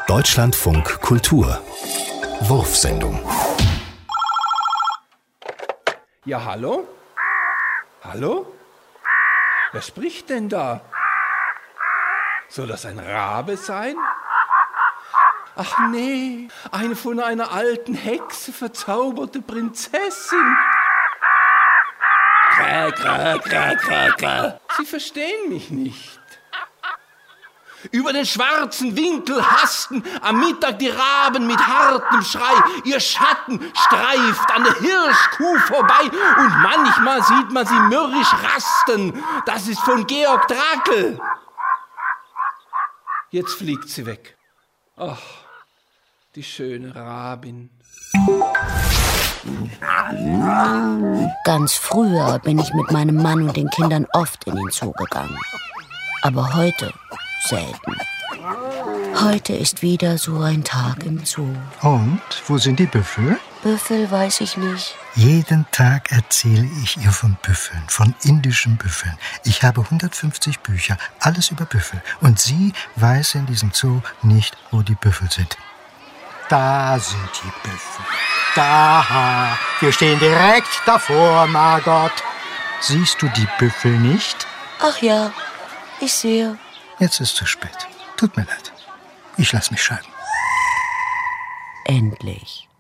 Deutschlandfunk Kultur Wurfsendung. Ja, hallo? Hallo? Wer spricht denn da? Soll das ein Rabe sein? Ach nee, eine von einer alten Hexe verzauberte Prinzessin. Krä, krä, krä, krä, krä. Sie verstehen mich nicht. Über den schwarzen Winkel hasten am Mittag die Raben mit hartem Schrei. Ihr Schatten streift an der Hirschkuh vorbei und manchmal sieht man sie mürrisch rasten. Das ist von Georg Drakl. Jetzt fliegt sie weg. Ach, die schöne Rabin. Ganz früher bin ich mit meinem Mann und den Kindern oft in den Zoo gegangen. Aber heute selten. Heute ist wieder so ein Tag im Zoo. Und, wo sind die Büffel? Büffel weiß ich nicht. Jeden Tag erzähle ich ihr von Büffeln, von indischen Büffeln. Ich habe 150 Bücher, alles über Büffel. Und sie weiß in diesem Zoo nicht, wo die Büffel sind. Da sind die Büffel. Da, wir stehen direkt davor, Margot. Siehst du die Büffel nicht? Ach ja, ich sehe. Jetzt ist es zu spät. Tut mir leid. Ich lasse mich scheiden. Endlich.